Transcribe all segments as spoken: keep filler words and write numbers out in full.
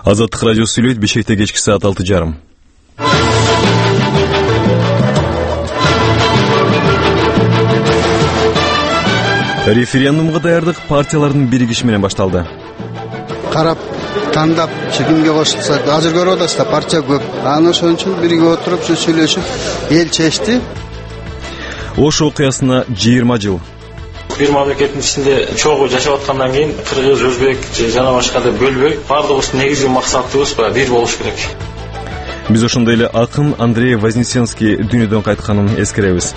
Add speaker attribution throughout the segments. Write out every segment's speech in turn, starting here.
Speaker 1: Азаттык радиосу сүйлөйт. Бишкекте кечки саат алты жарым. Референдумга даярдык партиялардын биригиши менен башталды.
Speaker 2: Карап, тандап, кимге кошулса, азыр көрүп атасыздар, партия көп. Аны ошон үчүн бирге отуруп, сүйлөшүп, эл чечти.
Speaker 1: Ош окуясына жыйырма жыл.
Speaker 3: Бир мамлекеттин ичинде чогуу жашап аткандан кийин кыргыз, өзбек жана башка деп бөлбөй, бардыгыбыз негизги максатыбыз бир болуш керек.
Speaker 1: Биз ошондой эле акын Андрей Вознесенский дүйнөдөн кайтканын эскеребиз.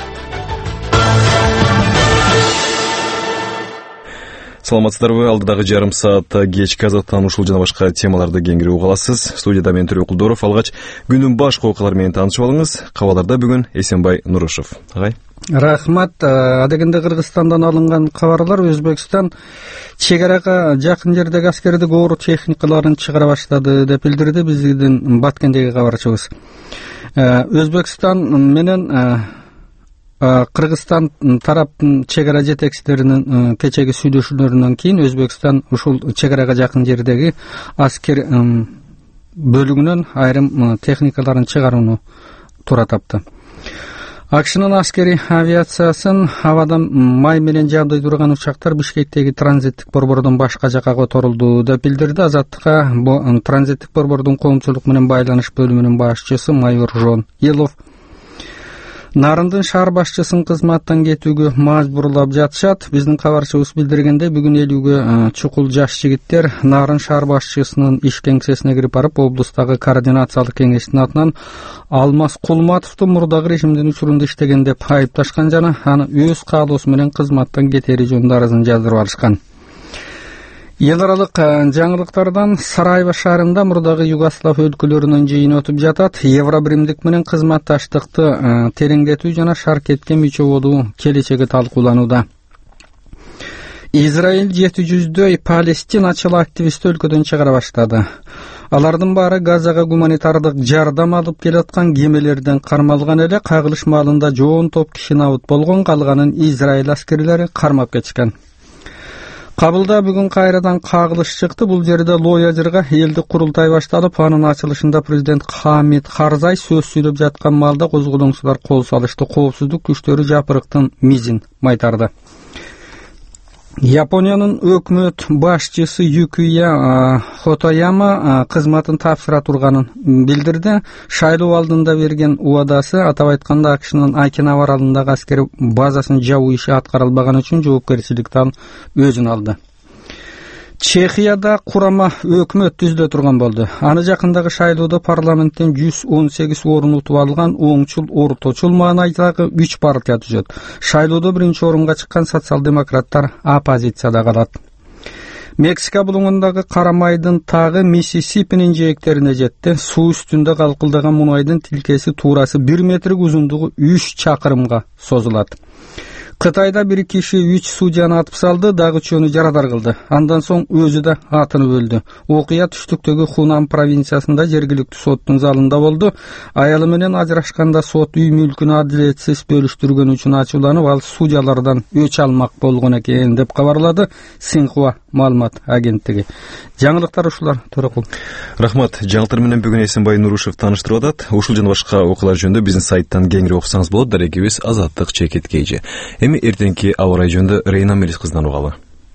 Speaker 1: Саламатсыздарбы? Алдыдагы жарым саатта кечки азаттан ушул жана башка темаларды кеңири уга аласыз. Студияда мен Төрөкул Кулдоров. Алгач күндүн башкы окуялары менен таанышып алыңыз. Кабарларда бүгүн Эсенбай Нурушев. Агай.
Speaker 4: Рахмат. Адегенде Кыргызстандан алынган кабарлар Өзбекстан чек арага жакын жердеги аскердик оор техникаларын чыгара баштады деп билдирди биздин Баткендеги кабарчыбыз. Өзбекстан менен Кыргызстан тараптын чек ара жетекчилеринин кечеги сүйлөшүүлөрүнөн кийин Өзбекстан ушул чек арага жакын жердеги аскер бөлүгүнөн айрым техникаларын чыгарууну туура тапты. АКШнын аскери авиациясын абадан май менен жабдай турган учактар Бишкектеги транзиттик борбордон башка жака которулду деп билдирди Азаттыкка транзиттик борбордун коомчулук менен байланыш бөлүмүнүн башчысы майор Жон Елов. Нарындын шаар башчысын кызматтан кетүүгө мажбурлап жатышат. Биздин кабарчыбыз билдиргенде бүгүн элүүгө чукул жаш жигиттер Нарын шаар башчысынын иш кеңсесине кирип барып, облустагы координациялык кеңештин атынан Алмаз Кулматовду мурдагы режимдин учурунда иштеген деп айыпташкан жана аны өз каалоосу менен кызматтан кетери жөнүндө арызын жаздырып алышкан. Эл аралык жаңылыктардан Сараево шаарында мурдагы Югослав өлкөлөрүнүн жыйыны өтүп жатат. Евробиримдик менен кызматташтыкты тереңдетүү жана шаркетке мүчө болуу келечеги талкууланууда. Израиль жети жүздөй палестиначыл активист өлкөдөн чыгара баштады. Алардын баары Газага гуманитардык жардам алып келаткан кемелерден кармалган эле, кагылыш маалында жоон топ киши набыт болгон, калганын Израиль аскерлери кармап кетишкен. Кабылда бүгүн кайрадан кагылыш чыкты. Бул жерде Лоя жырга элдик курултай башталып, анын ачылышында президент Хамид Карзай сөз сүйлөп жаткан маалда козголоңчулар кол салышты. Коопсуздук күчтөрү жапырыктын мизин майтарды. Япониянын өкмөт башчысы Юкия Хотояма кызматын тапшыра турганын билдирди. Шайлоо алдында берген убадасы, атап айтканда АКШнын Окинава аралындагы аскер базасын жабуу иши аткарылбаган үчүн жоопкерчиликтен өзүн алды. Чехияда курама өкмөт түзүлө турган болду. Аны жакындагы шайлоодо парламенттен жүз он сегиз орун утуп алган оңчул, орточул маанайдагы үч партия түзөт. Шайлоодо биринчи орунга чыккан социал-демократтар оппозицияда калат. Мексика булуңундагы Карамайдын тагы Миссисипинин жээктерине жетти. Суу үстүндө калкылдаган мунайдын тилкеси туурасы бир метрлик, узундугу үч чакырымга созулат. Кытайда бир киши үч судьяны атып салды, дагы үчөөнү жарадар кылды. Андан соң өзү да атынып өлдү. Окуя түштүктөгү Хунан провинциясында жергиликтүү соттун залында болду. Аялы менен ажырашканда сот үй мүлкүн адилетсиз бөлүштүргөн үчүн ачууланып, ал судьялардан өч алмак болгон экен деп кабарлады Синхуа маалымат агенттиги. Жаңылыктар ушулар, Төрөкул.
Speaker 1: Рахмат. Жаңылыктар менен бүгүн Эсенбай Нурушев тааныштырып атат. Ушул жана башка окуялар жөнүндө биздин сайттан кеңири окусаңыз болот. Дарегибиз Азаттык чекит кейжи. Эми эртеңки аба ырайы жөнүндө Рейна Мелис кызынан угалы.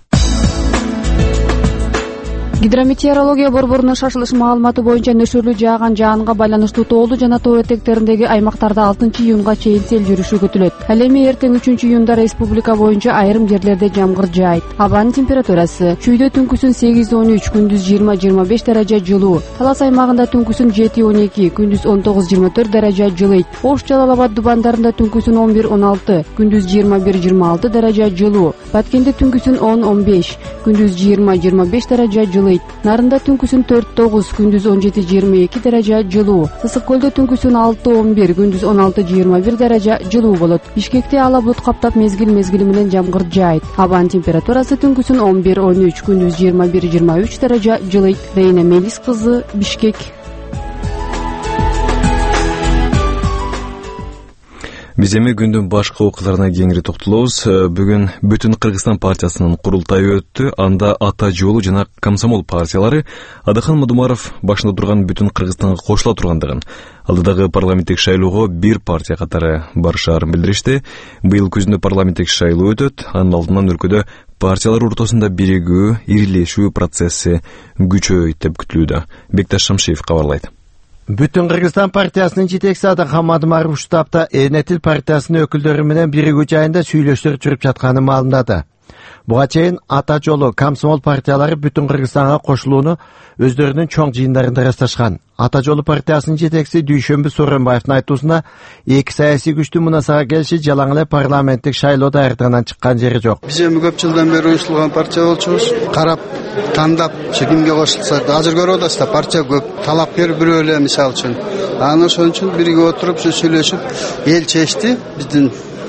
Speaker 5: Гидрометеорология борборунун шашылыш маалыматы боюнча нөшөрлүү жааган жаанга байланыштуу тоолуу жана тоо этектериндеги аймактарда алтынчы июнга чейин сел жүрүшү күтүлөт. Ал эми эртең үчүнчү июнда республика боюнча айрым жерлерде жамгыр жаайт. Абанын температурасы чүйдө түнкүсүн сегиз он үч, күндүз жыйырма жыйырма беш даража жылуу. Талас аймагында түнкүсүн жети он эки, күндүз он тогуз жыйырма төрт даража жылыйт. Ош Жалал Абад дубандарында түнкүсүн он бир он алты, күндүз жыйырма бир жыйырма алты даража жылуу. Баткенде түнкүсүн он он беш, күндүз жыйырма жыйырма беш даража жылыйт. Нарында түнкүсүн төрт тогуз, күндүз он жети жыйырма эки даража жылуу. Ысык көлдө түнкүсүн алты он бир, күндүз он алты жыйырма бир даража жылуу болот. Бишкекте ала булут каптап мезгил мезгили менен жамгыр жаайт. Абанын температурасы түнкүсүн он бир он үч, күндүз жыйырма бир жыйырма үч даража жылыйт. Рейна Мелис кызы, Бишкек.
Speaker 1: Биз эми күндүн башка окуяларына кеңири токтолобуз. Бүгүн Бүтүн Кыргызстан партиясынын курултайы өттү. Анда Ата жолу жана Комсомол партиялары Адыхан Мадумаров башында турган Бүтүн Кыргызстанга кошула тургандыгын, алдыдагы парламенттик шайлоого бир партия катары барышаарын билдиришти. Быйыл күзүндө парламенттик шайлоо өтөт. Анын алдынан өлкөдө партиялар ортосунда биригүү, ирилешүү процесси күчөйт деп күтүлүүдө. Бекташ Шамшиев кабарлайт.
Speaker 6: Бүтүн Кыргызстан партиясынын жетекчиси Адыхан Мадумаров штабта Энетил партиясынын өкүлдөрү менен биригүү жайында сүйлөшүүлөр жүрүп жатканын маалымдады. Буга чейин Ата жолу, Комсомол партиялары Бүтүн Кыргызстанга кошулууну өздөрүнүн чоң жыйындарында ырасташкан. Ата жолу партиясынын жетекчиси Дүйшөмбү Сооронбаевдин айтуусунда эки саясий күчтүү мунасага келиши жалаң эле парламенттик шайлоодо ырдыгынан чыккан жери жок.
Speaker 2: Биз эми көп жылдан бери уюштурулган партия болчубуз. Карап, тандап, кимге кошулса, азыр көрүп атасыз да, партия көп. Талапкер бирөө эле, мисалы үчүн. Аны ошон үчүн бирге отуруп, сүйлөшүп, эл чечти биздин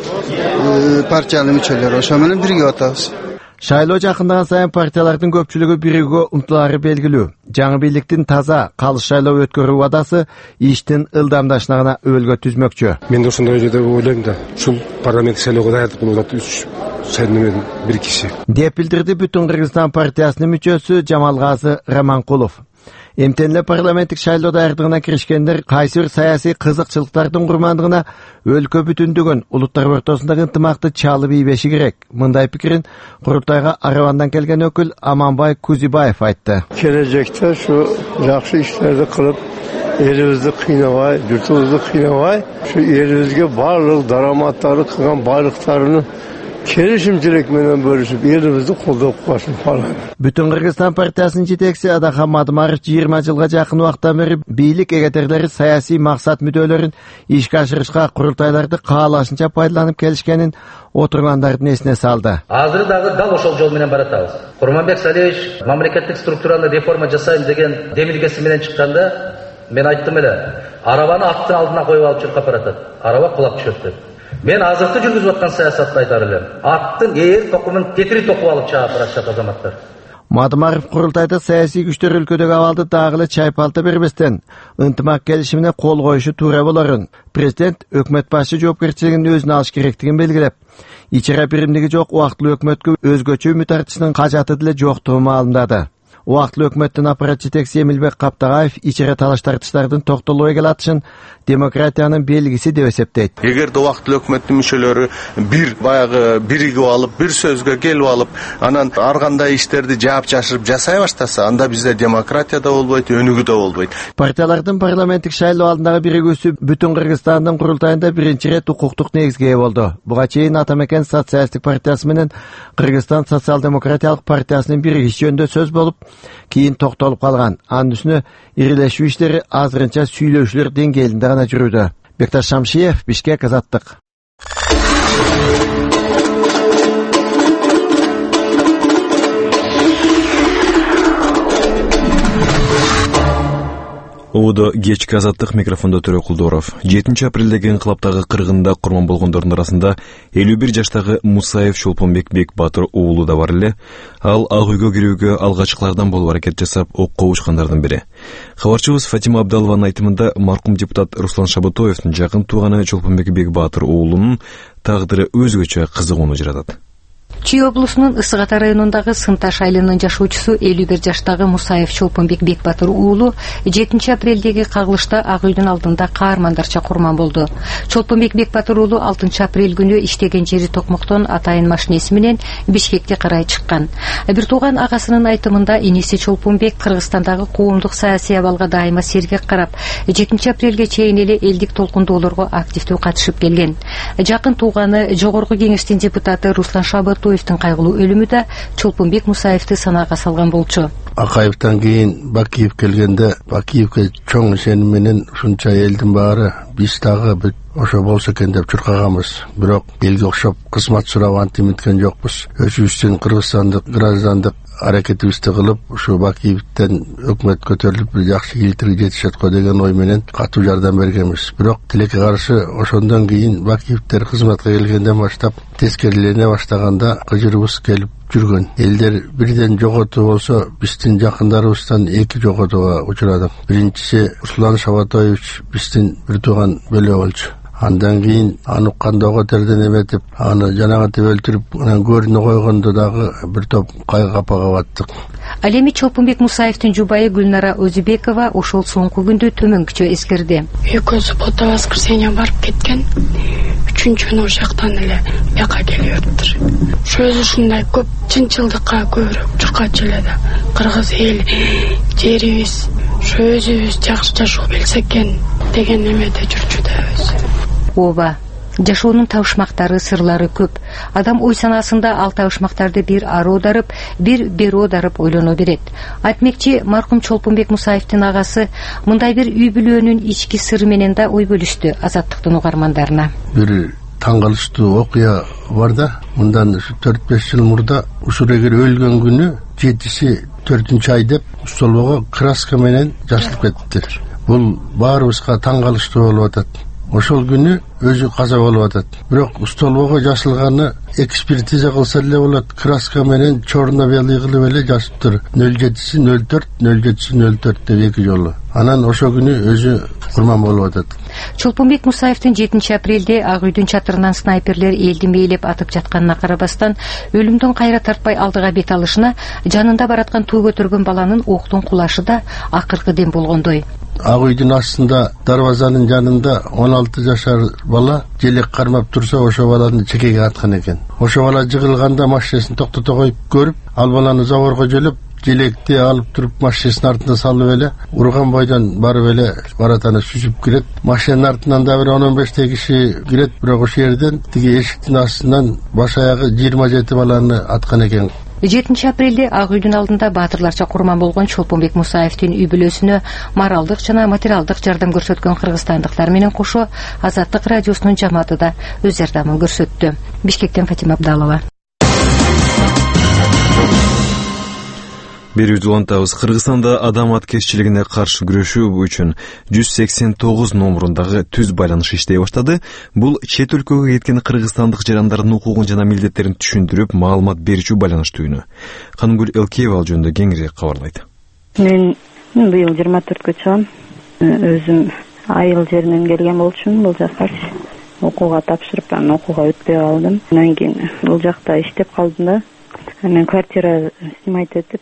Speaker 2: партиянын мүчөлөрү. Ошо менен бирге атабыз.
Speaker 6: Шайлоо жакындаган сайын партиялардын көпчүлүгү биригүү умтулаары белгилүү. Жаңы бийликтин таза, калыс шайлоо өткөрүү убадасы иштин ылдамдашына гана өбөлгө түзмөкчү.
Speaker 7: Мен ошондой жерде ойлойм да, ушул парламенттик шайлоого даярдык кылып атат үч шайлоонун бир киши. Деп
Speaker 6: билдирди Бүтүн Кыргызстан партиясынын мүчөсү Жамалгазы Раманкулов. Эмтенле парламенттик шайлоо даярдыгына киришкендер кайсы бир саясий кызыкчылыктардын курмандыгына өлкө бүтүндүгүн, улуттар ортосундагы ынтымакты чалып ийбеши керек. Мындай пикирин курултайга Арабандан келген өкүл Аманбай Кузибаев айтты.
Speaker 8: Келечекте ушу жакшы иштерди кылып, элибизди кыйнабай, журтубузду кыйнабай, ушу элибизге баардык дараматтары кылган байлыктарын келишимчилик менен бөлүшүп, элибизди колдоп калышын каалайм.
Speaker 6: Бүтүн Кыргызстан партиясынын жетекчиси Адыхан Мадумаров жыйырма жылга жакын убакыттан бери бийлик эгетерлери саясий максат мүдөлөрүн ишке ашырышка курултайларды каалашынча пайдаланып келишкенин отургандардын эсине салды.
Speaker 9: Азыр дагы дал ошол жол менен баратабыз. Курманбек Салиевич мамлекеттик структураны реформа жасайм деген демилгеси менен чыкканда мен айттым эле, арабаны аттын алдына коюп алып чуркап баратат. Араба кулап түшөт деп. Мен азыркы жүргүзүп аткан саясатты айтар элем. Аттын ээр токумун кетири токуп алып чыгып баратат азаматтар.
Speaker 6: Мадумаров курултайда саясий күчтөр өлкөдөгү абалды дагы эле чайпалта бербестен ынтымак келишимине кол коюшу туура болорун президент өкмөт башы жоопкерчилигин өзүнө алыш керектигин белгилеп, ичара биримдиги жок убактылуу өкмөткө өзгөчө үмүт артышынын кажаты деле жоктугун маалымдады. Убактылуу өкмөттүн аппарат жетекчиси Эмилбек Каптагаев ичара талаш тартыштардын токтолуу эге атышын демократиянын белгиси деп эсептейт.
Speaker 10: Эгерде убактылуу өкмөттүн мүчөлөрү бир баягы биригип алып, бир сөзгө келип алып, анан ар кандай иштерди жаап жашырып жасай баштаса, анда бизде демократия да болбойт, өнүгүү да болбойт.
Speaker 6: Партиялардын парламенттик шайлоо алдындагы биригүүсү Бүтүн Кыргызстандын курултайында биринчи ирет укуктук негизге ээ болду. Буга чейин Атамекен социалисттик партиясы менен Кыргызстан социал-демократиялык партиясынын биригиши жөнүндө сөз болуп, кийин токтолуп калган. Анын үстүнө ирилешүү иштери азырынча сүйлөшүүлөр деңгээлинде гана жүрүүдө. Бекташ Шамшиев, Бишкек, Азаттык.
Speaker 1: Оодо кечки Азаттык, микрофондо Төрө Кулдоров. жетинчи апрелдеги инкылаптагы кыргында курман болгондордун арасында элүү бир жаштагы Мусаев Чолпонбек Бекбатыр уулу да бар эле. Ал Ак үйгө кирүүгө алгачкылардан болуп аракет жасап, окко учкандардын бири. Кабарчыбыз Фатима Абдалованын айтымында маркум депутат Руслан Шабатоевдин жакын тууганы Чолпонбек Бекбатыр уулунун тагдыры өзгөчө кызыгууну жаратат.
Speaker 11: Чүй облусунун Ысык Ата районундагы Сынташ айылынын жашоочусу элүү бир жаштагы Мусаев Чолпонбек Бекбатыр уулу жетинчи апрелдеги кагылышта Ак үйдүн алдында каармандарча курман болду. Чолпонбек Бекбатыр уулу алтынчы апрель күнү иштеген жери Токмоктон атайын машинеси менен Бишкекке карай чыккан. Бир тууган агасынын айтымында иниси Чолпонбек Кыргызстандагы коомдук саясий абалга дайыма сергек карап, жетинчи апрелге чейин эле элдик толкундоолорго активдүү катышып келген. Жакын тууганы Жогорку Кеңештин депутаты Руслан Шабатоевдин кайгылуу өлүмү да Чолпонбек Мусаевди санаага салган болчу.
Speaker 8: Акаевден кийин Бакиев келгенде, Бакиевге чоң ишеним менен ушунча элдин баары биз дагы ошо болсо экен деп чуркаганбыз. Бирок элге окшоп кызмат сурап антимиткен жокпуз. Өзүбүздүн кыргызстандык граждандык аракетибизди кылып, ушу Бакиевден өкмөт көтөрүлүп бир жакшы ийгиликтерге жетишет го деген ой менен катуу жардам бергенбиз. Бирок тилекке каршы ошондон кийин Бакиевдер кызматка келгенден баштап тескерилене баштаганда кыжырыбыз келип жүргөн. Элдер бирден жоготуу болсо, биздин жакындарыбыздан эки жоготууга учурады. Биринчиси Руслан Шабатоевич биздин бир тууган бөлө болчу. Андан кийин аны укканда оготерден эметип, аны жанагынтип өлтүрүп, анан көрүнө койгондо дагы бир топ кайгы капага баттык.
Speaker 11: Ал эми Чолпонбек Мусаевдин жубайы Гүлнара Өзүбекова ошол соңку күндү төмөнкүчө эскерди.
Speaker 12: Экөө суббота воскресенье барып кеткен. Үчүнчү күнү ошактан эле бияка келиптир. Сөзү ушундай көп чынчылдыкка көбүрөөк чуркачу эле да. Кыргыз эл жерибиз, өзүбүз жакшы жашоо билсек экен деген эмеде жүрчү да өзү.
Speaker 11: Ооба. Жашоонун табышмактары, сырлары көп. Адам ой санасында ал табышмактарды бир ары оодарып, бир бери оодарып ойлоно берет. Айтмекчи, маркум Чолпонбек Мусаевдин агасы мындай бир үй бүлөнүн ички сыры менен да ой бөлүштү Азаттыктын угармандарына.
Speaker 8: Бир таң калыштуу окуя бар да, мындан төрт беш жыл мурда ушул эгер өлгөн күнү жетиси төртүнчү ай деп столбого краска менен жазылып кетиптир. Бул баарыбызга таң калыштуу болуп атат. Ошол күнү өзү каза болуп атат. Бирок столбого жасылганы экспертиза кылса эле болот. Краска менен черно-белый кылып эле жазыптыр. нөл жетиси нөл төрт, нөл жетиси нөл төрт деп эки жолу. Анан ошол күнү өзү курман болуп атат.
Speaker 11: Чолпонбек Мусаевдин жетинчи апрелде Ак үйдүн чатырынан снайперлер элди мээлеп атып жатканына карабастан, өлүмдөн кайра тартпай алдыга бет алышына жанында бараткан туу көтөргөн баланын октун кулашы да акыркы дем болгондой.
Speaker 8: Ак үйдүн астында дарбазанын жанында он алты жашар бала желек кармап турса, ошо баланы чекеге аткан экен. Ошо бала жыгылганда машинесин токтото коюп көрүп, ал баланы заборго жөлөп, желекти алып туруп машинесинин артына салып эле урган бойдон барып эле баратаны сүзүп кирет. Машинанын артынан да бир он он бештей киши кирет, бирок ошол жерден тиги эшиктин астынан баш аягы жыйырма жети баланы аткан экен.
Speaker 11: жетинчи апрелде Ак үйдүн алдында баатырларча курман болгон Чолпонбек Мусаевдин үй бүлөсүнө моралдык жана материалдык жардам көрсөткөн кыргызстандыктар менен кошо Азаттык радиосунун жамааты да өз жардамын көрсөттү. Бишкектен Фатима Абдалова.
Speaker 1: Берүүбүздү улантабыз. Кыргызстанда адам аткезчилигине каршы күрөшүү үчүн жүз сексен тогуз номурундагы түз байланыш иштей баштады. Бул чет өлкөгө кеткен кыргызстандык жарандардын укугун жана милдеттерин түшүндүрүп, маалымат берүүчү байланыш түйүнү. Канымгүл Элкеева ал жөнүндө кеңири кабарлайт.
Speaker 13: Мен быйыл жыйырма төрткө чыгам. Өзүм айыл жеринен келген болчумун. Бул жакка окууга тапшырып, анан окууга өтпөй калдым. Андан кийин бул жакта иштеп калдым да. Анан квартира снимать этип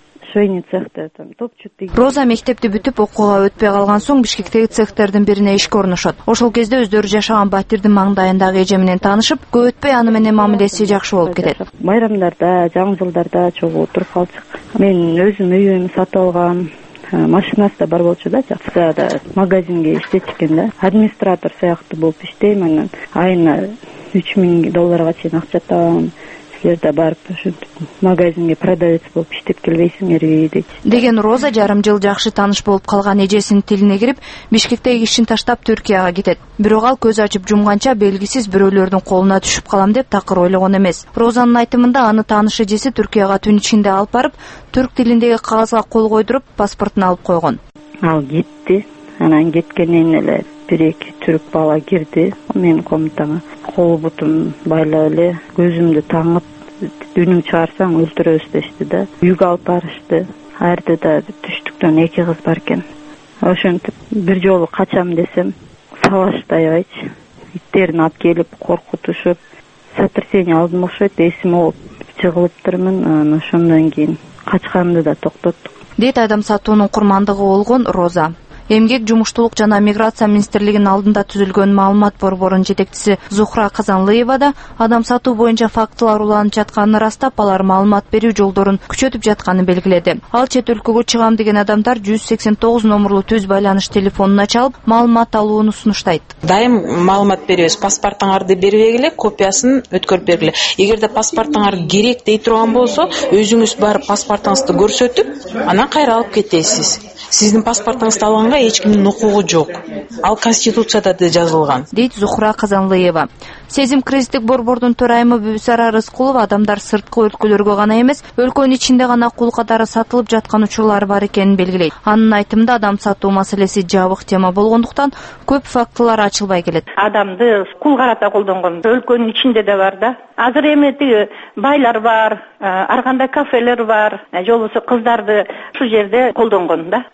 Speaker 14: Роза мектепти бүтүп окууга өтпөй калган соң Бишкектеги цехтердин бирине ишке орношот. Ошол кезде өздөрү жашаган батирдин маңдайындагы эже менен таанышып, көп өтпөй аны менен мамилеси жакшы болуп кетет.
Speaker 13: Байрамдарда, жаңы жылдарда чогуу туруп калчык. Мен өзүм үйүм сатып алгам, машинасы да бар болчу да, жакшыда магазинге иштечү экен да. Администратор сыяктуу болуп иштейм, анан айына үч миң долларга чейин акча табам. Жерде барып магазинге продавец болуп иштеп келбейсиңерби дейт.
Speaker 14: Деген Роза жарым жыл жакшы тааныш болуп калган эжесинин тилине кирип, Бишкектеги ишин таштап Түркияга кетет. Бирок ал көз ачып жумганча белгисиз бирөөлөрдүн колуна түшүп калам деп такыр ойлогон эмес. Розанын айтымында аны тааныш эжеси Түркияга түн ичинде алып барып, түрк тилиндеги кагазга кол койдуруп, паспортун алып койгон.
Speaker 13: Ал кетти. Анан кеткенден эле бир-эки түрк бала кирди менин комнатама. Кол бутум байлап эле көзүмдү таңып, үнүң чыгарсаң өлтүрөбүз дешти да. Үйгө алып барышты. Ал жерде да түштүктөн эки кыз бар экен. Ошентип бир жолу качам десем, сабаштай айчы. Иттерин алып келип коркутушуп, сотрясение алдым окшойт, эсим алып жыгылыптырмын. Анан ошондон кийин качканды да токтоттук.
Speaker 14: Дейт адам сатуунун курмандыгы болгон Роза. Эмгек, жумуштуулук жана миграция министрлигинин алдында түзүлгөн маалымат борборунун жетекчиси Зухра Казанлыева да адам сатуу боюнча фактылар уланып жатканын ырастап, алар маалымат берүү жолдорун күчөтүп жатканын белгиледи. Ал чет өлкөгө чыгам деген адамдар жүз сексен тогуз номурлуу түз байланыш телефонуна чалып, маалымат алууну сунуштайт.
Speaker 15: Дайым маалымат беребиз. Паспортуңарды бербегиле, копиясын өткөрүп бергиле. Эгерде паспортуңар керек дей турган болсо, өзүңүз барып паспортуңузду көрсөтүп, анан кайра алып кетесиз. Сиздин паспортуңузду алганга эч кимдин укугу жок. Ал Конституцияда да жазылган.
Speaker 14: Дейт Зухра Казанлыева. Сезим кризистик борбордун төрайымы Бүбүсара Рыскулов адамдар сырткы өлкөлөргө гана эмес, өлкөнүн ичинде гана кул катары сатылып жаткан учурлар бар экенин белгилейт. Анын айтымында адам сатуу маселеси жабык тема болгондуктан көп фактылар ачылбай келет.
Speaker 16: Адамды кул карата колдонгон өлкөнүн ичинде да бар да. Азыр эми тиги байлар бар, ар кандай кафелер бар, же болбосо кыздарды ушул жерде колдонгон да.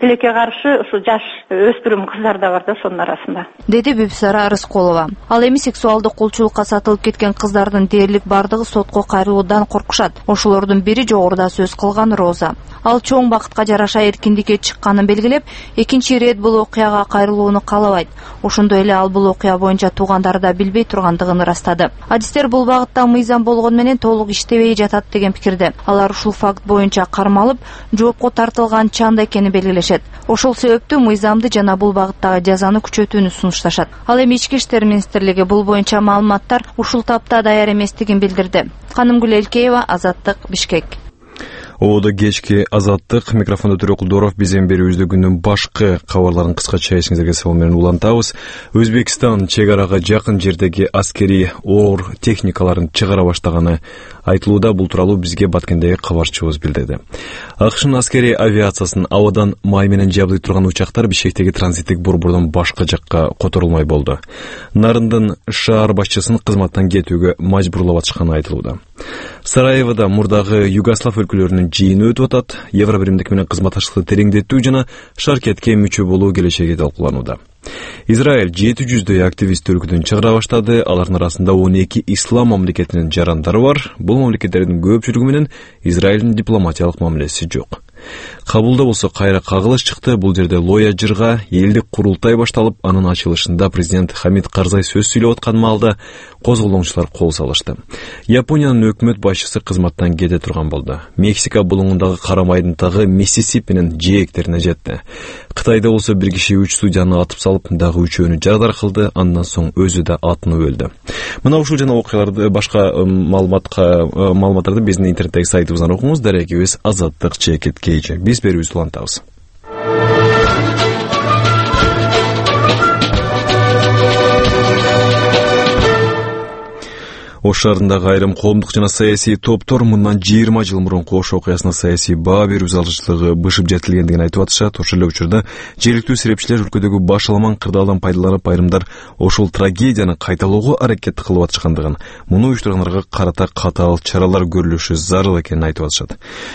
Speaker 16: тилекке каршы ушу жаш өспүрүм кыздар да бар да сонун арасында,
Speaker 14: деди Бибисара Рыскулова. Ал эми сексуалдык кулчулукка сатылып кеткен кыздардын дээрлик бардыгы сотко кайрылуудан коркушат. Ошолордун бири жогоруда сөз кылган Роза. Ал чоң бакытка жараша эркиндикке чыкканын белгилеп, экинчи ирет бул окуяга кайрылууну каалабайт. Ошондой эле ал бул окуя боюнча туугандары да билбей тургандыгын ырастады. Адистер бул багытта мыйзам болгону менен толук иштебей жатат деген пикирде. Алар ушул факт боюнча кармалып, жоопко тартылган чанда экенин белгилешет. Ошол себептүү мыйзамды жана бул багыттагы жазаны күчөтүүнү сунушташат. Ал эми Ички иштер министрлиги бул боюнча маалыматтар ушул тапта даяр эместигин билдирди. Канымгүл Элкеева, Азаттык, Бишкек.
Speaker 1: Ода кечки Азаттык, микрофондо Төрө Кулдоров. Биздин берүүбүздө күндүн башкы кабарларын кыскача эсиңиздерге салуу менен улантабыз. Өзбекстан чек арага жакын жердеги аскери оор техникаларын чыгара баштаганы айтылууда. Бул тууралуу бизге Баткендеги кабарчыбыз билдирди. АКШнын аскери авиациясынын абадан май менен жабдый турган учактар Бишкектеги транзиттик борбордон башка жакка которулмай болду. Нарындын шаар башчысын кызматтан кетүүгө мажбурлап атышканы айтылууда. Сараевода мурдагы Югослав өлкөлөрүнүн жыйыны өтүп атат. Евробиримдик менен кызматташтыкты тереңдетүү жана шаркетке мүчө болуу келечеги талкууланууда. Израиль жети жүздөй активист өлкөдөн чыгара баштады. Алардын арасында он эки ислам мамлекетинин жарандары бар. Бул мамлекеттердин көпчүлүгү менен Израилдин дипломатиялык мамилеси жок. Кабулда болсо кайра кагылыш чыкты. Бул жерде лоя жырга элдик курултай башталып, анын ачылышында президент Хамид Карзай сөз сүйлөп аткан маалда козголоңчулар кол салышты. Япониянын өкмөт башчысы кызматтан кете турган болду. Мексика булуңундагы кара майдын тагы Миссисипинин жээктерине жетти. Кытайда болсо бир киши үч судьяны атып салып, дагы үчөөнү жарадар кылды. Андан соң өзү да атынып өлдү. Мына ушул жана окуяларды, башка маалыматка маалыматтарды биздин интернеттеги сайтыбыздан окуңуз. Дарегибиз Азаттык чекит кейчи. Биз берүүбүздү улантабыз. Ош шаарындагы айрым коомдук жана саясий топтор мындан жыйырма жыл мурунку Ош окуясына саясий баа берүү зарылчылыгы бышып жетилгендигин айтып атышат. Ошол эле учурда жергиликтүү серепчилер өлкөдөгү башаламан кырдаалдан пайдаланып, айрымдар ошол трагедияны кайталоого аракет кылып атышкандыгын, муну уюштургандарга карата катаал чаралар көрүлүшү зарыл экенин айтып атышат.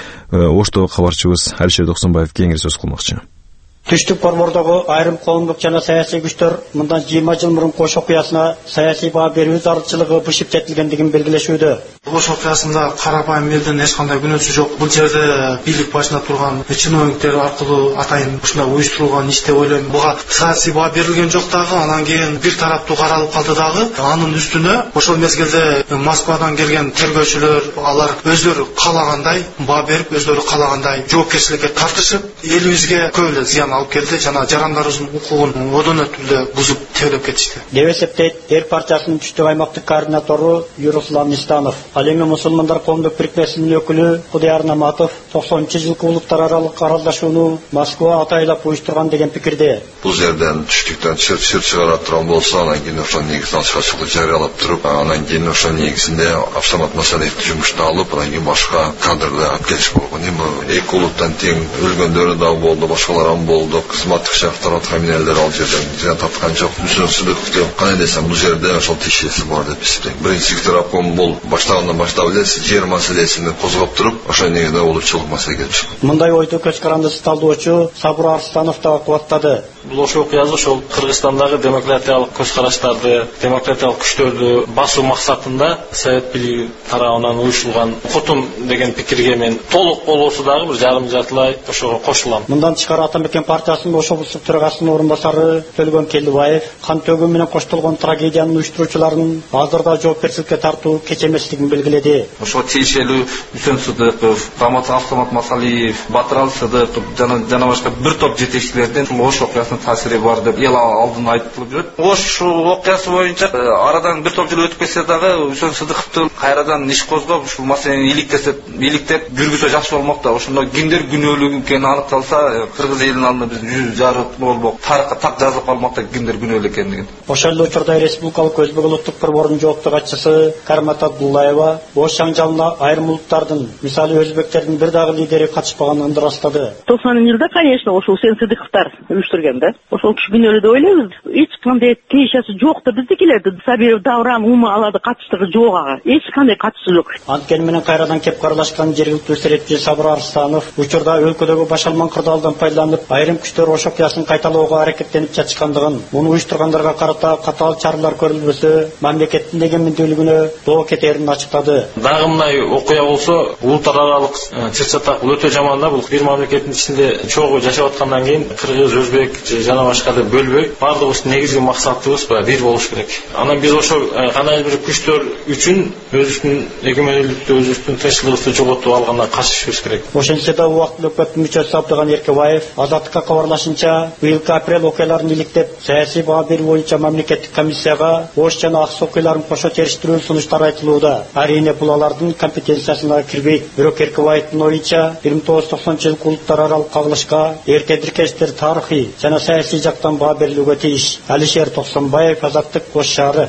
Speaker 1: Ошто кабарчыбыз Алишер Доксонбаев кеңири сөз кылмакчы.
Speaker 17: Түштүк борбордогу айрым коомдук жана саясий күчтөр мындан жыйырма жыл мурун Ош окуясына саясий баа берүү зарылчылыгы бышып жетилгендигин белгилешүүдө.
Speaker 18: Ош окуясында карапайым элдин эч кандай күнөөсү жок. Бул жерде бийлик башында турган чиновниктер аркылуу атайын ушундай уюштурулган иш деп ойлойм. Буга саясий баа берилген жок дагы, анан кийин бир тараптуу каралып калды дагы. Анын үстүнө ошол мезгилде Москвадан келген тергөөчүлөр алар өздөрү каалагандай баа берип, өздөрү каалагандай жоопкерчиликке тартышып, элибизге көп эле зыян алып келди жана жарандарыбыздын укугун одон өтүлдө бузуп тейлеп кетишти.
Speaker 17: Деп эсептейт Эр партиясынын түштүк аймактык координатору Юруслан Истанов. Ал эми мусулмандар коомдук бирикмесинин өкүлү Кудаяр Наматов токсонунчу жылкы улуттар аралык аралдашууну Москва атайлап уюштурган деген пикирде.
Speaker 19: Бул жерден түштүктөн чыр-чыр чыгара турган болсо, анан кийин ошол негизинде ачык-ачык жарыялап туруп, анан кийин ошол негизинде Автомат Масалиевди жумуштан алып, анан кийин башка кадрды алып келиш болгон. Эми эки улуттан тең өлгөндөрү да болду, башкалар болду. Кызматтык шарттар фамилиялар ал жерден зыян тапкан жок. Үсөн Сыдыковдун кандай десем, бул жерде ошол тиешеси бар деп эсептейм. Биринчи сектораком бул баштагандан баштап эле жер маселесин козгоп туруп, ошол негизде улутчулук маселе келип чыкты.
Speaker 17: Мындай ойду көз карандысы талдоочу Сабыр Арсланов да кубаттады.
Speaker 3: Бул Ош окуясы ошол Кыргызстандагы демократиялык көз караштарды, демократиялык күчтөрдү басуу максатында Совет бийлиги тарабынан уюштурулган Кутум деген пикирге мен толук болбосо дагы бир жарым жартылай ошого кошулам.
Speaker 17: Мындан тышкары Атамекен партиясынын Ош облустук төрагасынын орун басары Төлгөн Келдибаев кан төгүү менен коштолгон трагедиянын уюштуруучуларын азырда жоопкерчиликке тартуу кеч эместигин белгиледи.
Speaker 20: Ошо тиешелүү Үсөн Сыдыков, Автомат Масалиев, Батырал Сыдыков жана жана башка бир топ жетекчилердин Ош окуясынын таасири бар деп эл алдын айтылып жүрөт. Ош окуясы боюнча арадан бир топ жыл өтүп кетсе дагы Үсөн Сыдыковду кайрадан иш козгоп ушул маселени иликтесе, иликтеп жүргүзө жакшы болмок да. Ошондо кимдер күнөөлүү экени аныкталса, кыргыз элинин алдында биз жүз жарык болбок, тарыхка так жазып калмакта кимдер күнөөлүү экендигин.
Speaker 17: Ошол эле учурда Республикалык Өзбек улуттук борборунун жооптуу катчысы Кармат Абдуллаева Ахметова ош жаңжалына айрым улуттардын, мисалы өзбектердин бир дагы лидери катышпаганын ырастады.
Speaker 21: токсонунчу жылда, конечно, ошол Сен Сыдыковтар уюштурган да. Ошол күнөөлүү деп ойлойбуз. Эч кандай тиешеси жок да биздикилерди. Сабиров Даврам Ума аларды катыштыгы жок ага. Эч кандай катышы жок.
Speaker 17: Анткени менен кайрадан кеп каралашкан жергиликтүү серепчи Сабыр Арстанов учурда өлкөдөгү башалман кырдаалдан пайдаланып, айрым күчтөр ош окуясын кайталоого аракеттенип жатышкандыгын, муну уюштургандарга карата катаал чаралар көрүлбөсө, мамлекеттин эгемендүүлүгүнө доо кетерин ачыктады.
Speaker 3: Дагы мындай окуя болсо, улуттар аралык чыр-чатак бул өтө жаман да. Бул бир мамлекеттин ичинде чогуу жашап аткандан кийин кыргыз, өзбек жана башка деп бөлбөй, бардыгыбыз негизги максатыбыз бир болуш керек. Анан биз ошо кандай бир күчтөр үчүн өзүбүздүн эгемендүүлүктү, өзүбүздүн тынччылыгыбызды жоготуп алгандан качышыбыз керек.
Speaker 17: Ошентсе да убактылуу өкмөттүн мүчөсү Абдыган Эркебаев Азаттыкка кабарлашынча, быйылкы апрель окуяларын иликтеп, саясий баа берүү боюнча мамлекеттик комиссияга ош жана акс окуяларын кошо териштирүү сунуштар айтылууда. Арине бул алардын компетенциясына кирбейт. Бирок Эркебаевдин оюнча бир миң тогуз жүз токсонунчу жылкы улуттар аралык кагылышка эрте тиркештер тарыхый жана саясий жактан баа берилүүгө тийиш. Алишер Токсонбаев, Азаттык, Ош шаары.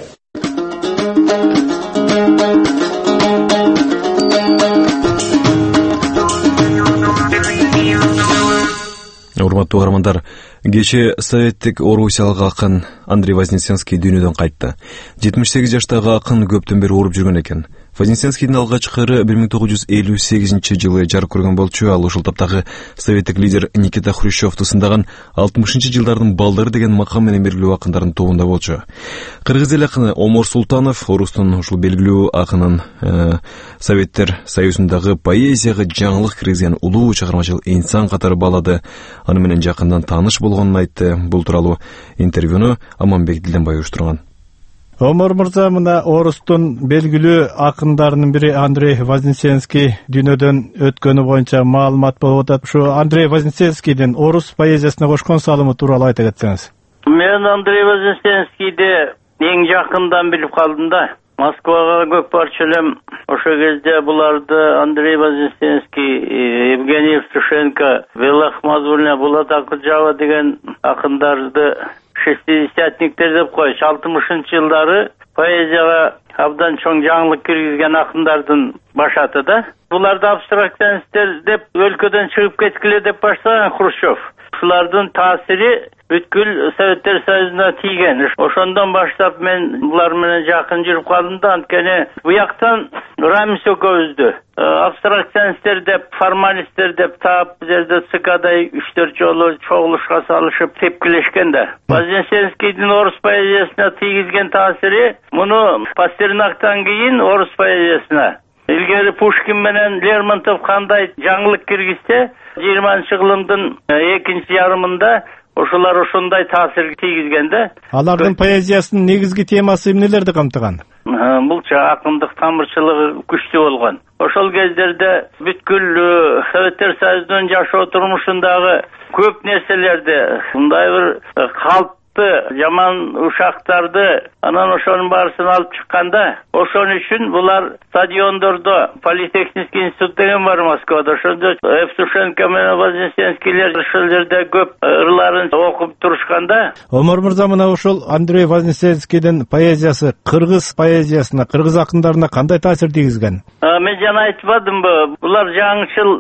Speaker 1: Урматтуу угармандар, кечээ советтик орусиялык акын Андрей Вознесенский дүйнөдөн кайтты. жетимиш сегиз жаштагы акын көптөн бери ооруп жүргөн экен. Вознесенскийдин алгачкы ыры бир миң тогуз жүз элүү сегизинчи жылы жарык көргөн болчу. Ал ушул таптагы советтик лидер Никита Хрущев тусундаган алтымышынчы жылдардын балдары деген макам менен белгилүү акындардын тобунда болчу. Кыргыз эл акыны Омор Султанов орустун ушул белгилүү акынын э, Советтер Союзундагы поэзияга жаңылык киргизген улуу чыгармачыл инсан катары баалады. Аны менен жакындан тааныш болгонун айтты. Бул тууралуу интервьюну Аманбек Дилденбай уюштурган.
Speaker 22: Омар мырза, мына орустун белгилүү акындарынын бири Андрей Вознесенский дүйнөдөн өткөнү боюнча маалымат болуп атат. Ушу Андрей Вознесенскийдин орус поэзиясына кошкон салымы тууралуу айта кетсеңиз.
Speaker 23: Мен Андрей Вознесенскийди эң жакындан билип калдым да. Москвага көп барчу элем. Ошо кезде буларды Андрей Вознесенский, Евгений Евтушенко, Бела Ахмадуллина, Булат Акылжава деген акындарды шестидесятниктер деп коюш. алтымышынчы жылдары поэзияга абдан чоң жаңылык киргизген акындардын башаты да. Буларды абстракционисттер деп өлкөдөн чыгып кеткиле деп баштаган Хрущев. Ушулардын таасири бүткүл Советтер Союзуна тийген. Ошондон баштап мен булар менен жакын жүрүп калдым да, анткени буяктан Рамис экөөбүздү абстракционисттер деп, формалисттер деп таап, жерде ЦКдай үч төрт жолу чогулушка салышып тепкилешкен да. Вознесенскийдин орус поэзиясына тийгизген таасири муну Пастернактан кийин орус поэзиясына, илгери Пушкин менен Лермонтов кандай жаңылык киргизсе, жыйырманчы кылымдын экинчи ярымында ошолар ошондой таасир тийгизген да.
Speaker 22: Алардын поэзиясынын негизги темасы эмнелерди камтыган?
Speaker 23: Булчу акындык тамырчылыгы күчтүү болгон. Ошол кездерде бүткүл Советтер Союзунун жашоо турмушундагы көп нерселерди, мындай бир калп жаман ушактарды, анан ошонун баарысын алып чыкканда, ошон үчүн булар стадиондордо Политехнический институт деген бар Москвада, ошондо Евтушенко менен Вознесенскийлер ошол жерде көп ырларын окуп турушканда.
Speaker 22: Омар мырза, мына ушул Андрей Вознесенскийдин поэзиясы кыргыз поэзиясына, кыргыз акындарына кандай таасир тийгизген?
Speaker 23: Мен жана айтпадымбы, булар жаңычыл,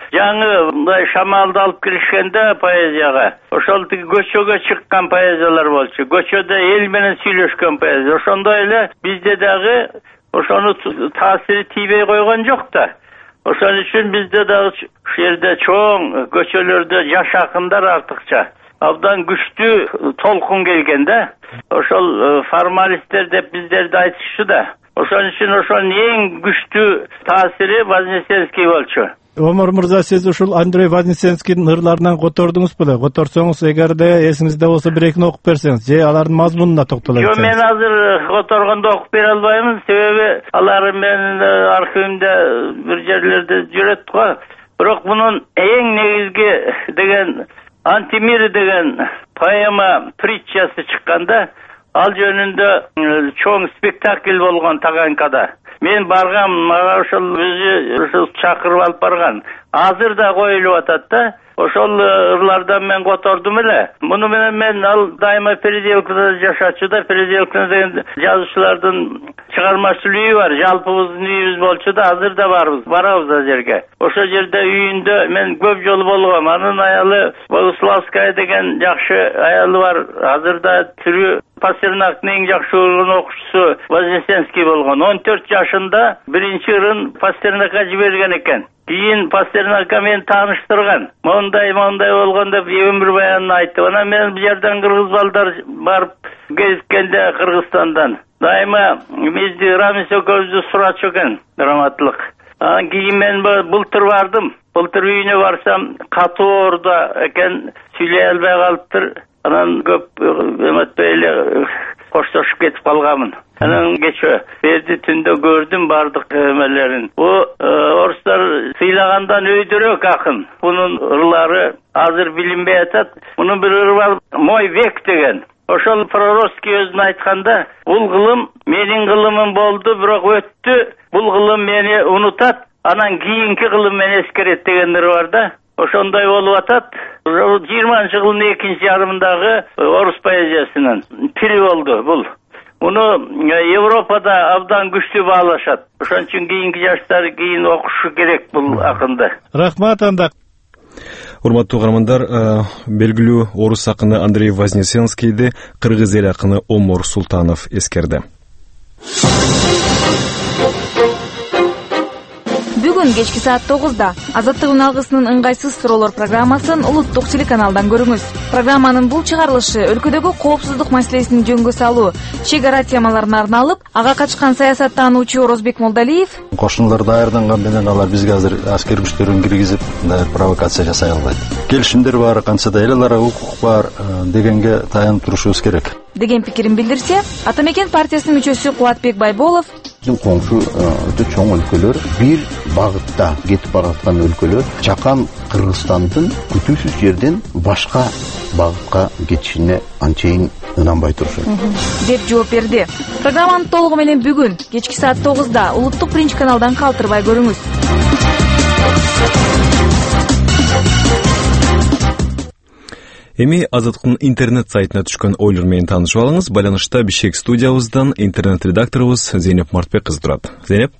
Speaker 23: жаңы мындай шамалды алып киришкенде поэзияга. Ошол көчөгө чыккан поэзиялар болчу. Көчөдө эл менен сүйлөшкөн поэзия. Ошондой эле бизде дагы ошону таасири тийбей койгон жок да. Ошон үчүн бизде дагы ушул жерде чоң көчөлөрдө жаш акындар артыкча. Абдан күчтүү толкун келген да. Ошол формалисттер деп биздерди айтышчу да. Ошон үчүн ошонун эң күчтүү таасири Вознесенский болчу.
Speaker 22: Омар мырза, сиз ушул Андрей Вознесенскийдин ырларынан котордуңуз беле? Которсоңуз, эгерде эсиңизде болсо бир экини окуп берсеңиз, же алардын мазмунуна токтоло кетсеңиз.
Speaker 23: Жок, мен азыр которгондо окуп бере албаймын, себеби алар менин архивимде бир жерлерде жүрөт го. Бирок мунун эң негизги деген Антимир деген поэма притчасы чыкканда, ал жөнүндө чоң спектакль болгон Таганкада. Мен баргам, мага ошол өзү ошол чакырып алып барган. азыр да коюлуп атат да. Ошол ырлардан мен котордум эле. Муну менен мен ал дайыма пределкада жашачу да, пределка деген жазуучулардын чыгармачыл үйү бар, жалпыбыздын үйүбүз болчу да, азыр да барбыз, барабыз ал жерге. Ошол жерде үйүндө мен көп жолу болгом. Анын аялы Богуславская деген жакшы аялы бар. Азыр да тирүү. Пастернактын эң жакшы көргөн окуучусу Вознесенский болгон. он төрт жашында биринчи ырын Пастернакка жиберген экен. Кийин Пастернакка мени тааныштырган. Мондай мондай болгон деп өмүр баянын айтты. Анан мен бу жерден кыргыз балдар барып кезиккенде Кыргызстандан дайыма бизди Рамис экөөбүздү сурачу экен, драматлык. Анан кийин мен былтыр бардым. Былтыр үйүнө барсам катуу ооруда экен, сүйлөй албай калыптыр. Анан көп эметпей эле коштошуп кетип калганмын. Анан кечээ берди түндө көрдүм бардык эмелерин. Бу орустар сыйлагандан өйдөрөөк акын. Бунун ырлары азыр билинбей атат. Мунун бир ыры бар, мой век деген. Ошол Проросский өзүн айтканда, бул кылым менин кылымым болду, бирок өттү. Бул кылым мени унутат, анан кийинки кылым мени эскерет деген ыры бар да. Ошондой болуп атат. жыйырманчы жылдын экинчи жарымындагы орус поэзиясынын пири болду бул. Муну Европада абдан күчтүү баалашат. Ошон үчүн кийинки жаштар кийин окушу керек бул акынды.
Speaker 22: Рахмат анда.
Speaker 1: Урматтуу угармандар, белгилүү орус акыны Андрей Вознесенскийди кыргыз эл акыны Омор Султанов эскерди.
Speaker 14: Бүгүн кечки саат тогузда Азаттыгын алгысынын ыңгайсыз суроолор программасын улуттук телеканалдан көрүңүз. Программанын бул чыгарылышы өлкөдөгү коопсуздук маселесин жөнгө салуу, чек ара темаларына арналып, ага качкан саясаттануучу Орозбек Молдалиев:
Speaker 2: кошуналар даярданган менен алар бизге азыр аскер күчтөрүн киргизип, провокация жасай албайт. Келишимдер бар, канча да эл ара укук бар дегенге таянып турушубуз керек
Speaker 14: деген пикирин билдирсе, Ата Мекен партиясынын мүчөсү Кубатбек Байболов:
Speaker 4: биздин коңшу өтө чоң өлкөлөр, бир багытта кетип бараткан өлкөлөр жакан Кыргызстандын күтүүсүз жерден башка багытка кетишине анчейин ынанбай турушат
Speaker 14: деп жооп берди. Программаны толугу менен бүгүн кечки саат тогузда улуттук биринчи каналдан калтырбай көрүңүз.
Speaker 1: Эми Азаттыктын интернет сайтына түшкөн ойлор менен таанышып алыңыз. Байланышта Бишкек студиябыздан интернет редакторубуз Зейнеп Мартбек кызы турат. Зейнеп.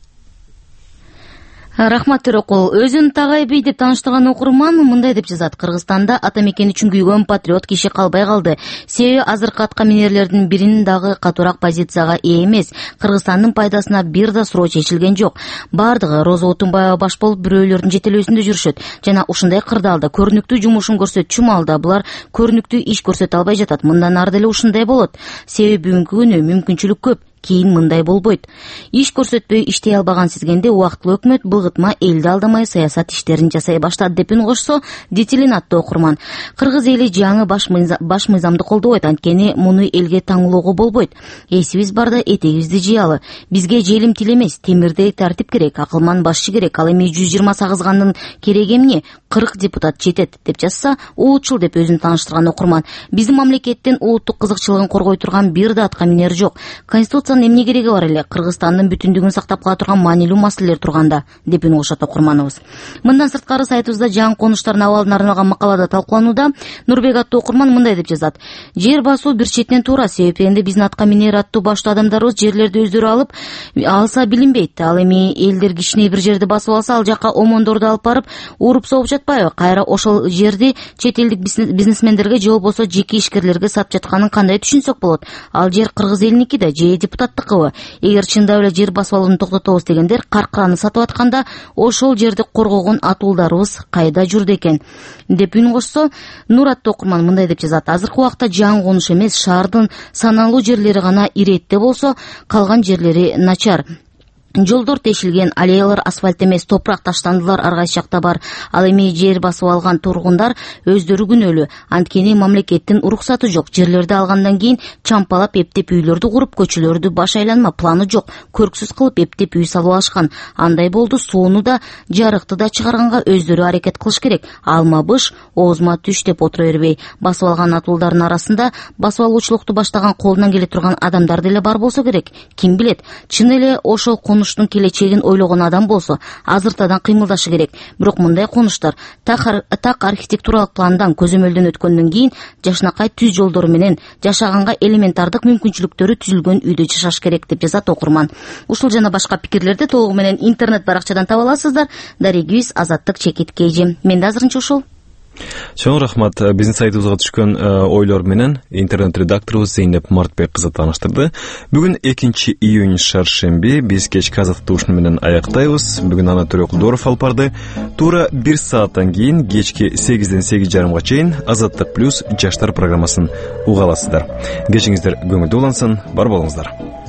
Speaker 5: Рахмат Төрөкул. Өзүн Тагайби деп тааныштырган окурман мындай деп жазат: Кыргызстанда ата мекен үчүн күйгөн патриот киши калбай калды. Себеби азыркы атка минерлердин биринин дагы катуураак позицияга ээ эмес. Кыргызстандын пайдасына бир да суроо чечилген жок. Бардыгы Роза Отунбаева баш болуп бирөөлөрдүн жетелөөсүндө жүрүшөт жана ушундай кырдаалда көрүнүктүү жумушун көрсөтчү маалда булар көрүнүктүү иш көрсөтө албай жатат. Мындан ары деле ушундай болот. Себеби бүгүнкү күнү мүмкүнчүлүк көп. Кийин мындай болбойт. Иш көрсөтпөй иштей албаган сезгенде убактылуу өкмөт быгытма элди алдамай саясат иштерин жасай баштады деп үн кошсо, детилин аттуу окурман. Кыргыз эли жаңы баш мыйзамды колдобойт, анткени муну элге таңылоого болбойт. Эсибиз барда этегибизди жыялы. Бизге желим тил эмес, темирдей тартип керек, акылман башчы керек. Ал эми жүз жыйырма сагызгандын кереги эмне? кырк депутат жетет деп жазса, улутчул деп өзүн тааныштырган окурман. Биздин мамлекеттин улуттук кызыкчылыгын коргой турган бир да атка минер жок. Конституциянын эмне кереги бар эле? Кыргызстандын бүтүндүгүн сактап кала турган маанилүү маселелер турганда деп үн кошот окурманыбыз. Мындан сырткары сайтыбызда жаңы конуштардын абалына арналган макалада талкууланууда. Нурбек аттуу окурман мындай деп жазат: жер басуу бир четинен туура, себеби энди биздин атка минер аттуу баштуу адамдарыбыз жерлерди өздөрү алып алса билинбейт. Ал эми элдер кичине бир жерди басып алса, ал жака омондорду алып барып уруп соғуп жатпайбы? Кайра ошол жерди чет элдик бизнесмендерге же болбосо жеке ишкерлерге сатып жатканын кандай түшүнсөк болот? Ал жер кыргыз элиники да, же депутаттыкыбы? Эгер чындап эле жер басып алууну токтотобуз дегендер каркыраны сатып атканда, ошол жерди коргогон атуулдарыбыз кайда жүрдү экен деп үн кошсо, Нур аттуу окурман мындай деп жазат: азыркы убакта жаңы конуш эмес, шаардын саналуу жерлери гана иретте болсо, калган жерлери начар. Жолдор тешилген, аллеялар асфальт эмес, топурак таштандылар ар кайсы жакта бар. Ал эми жер басып алган тургундар өздөрү күнөөлүү, анткени мамлекеттин уруксаты жок. Жерлерди алгандан кийин чампалап эптеп үйлөрдү куруп, көчөлөрдү баш айланма, планы жок, көрксүз кылып эптеп үй салып алышкан. Андай болду, сууну да, жарыкты да чыгарганга өздөрү аракет кылыш керек. Алма быш, оозума түш деп отура бербей. Басып алган атуулдардын арасында басып алуучулукту баштаган колунан келе турган адамдар деле бар болсо керек. Ким билет, чын эле ошол конуштун келечегин ойлогон адам болсо азыртадан кыймылдашы керек. Бирок мындай конуштар так архитектуралык пландан көзөмөлдөн өткөндөн кийин жашнакай түз жолдору менен жашаганга элементардык мүмкүнчүлүктөрү түзүлгөн үйдө жашаш керек деп жазат окурман. Ушул жана башка пикирлерди толугу менен интернет баракчадан таба аласыздар. Дарегиз Азаттык Чекиткейжи. Менде азырынча ушул.
Speaker 1: Чоң рахмат. Биздин сайтыбызга түшкөн ойлор менен интернет редакторубуз Зейнеп Мартбек кызы тааныштырды. Бүгүн экинчи июнь шаршемби, биз кечки азаттык туушуну менен аяктайбыз. Бүгүн Ана Төрөкулдоров алып барды. Туура бир сааттан кийин кечки сегизден сегиз жарымга чейин Азаттык плюс жаштар программасын уга аласыздар. Кечиңиздер көңүлдүү улансын, бар болуңуздар.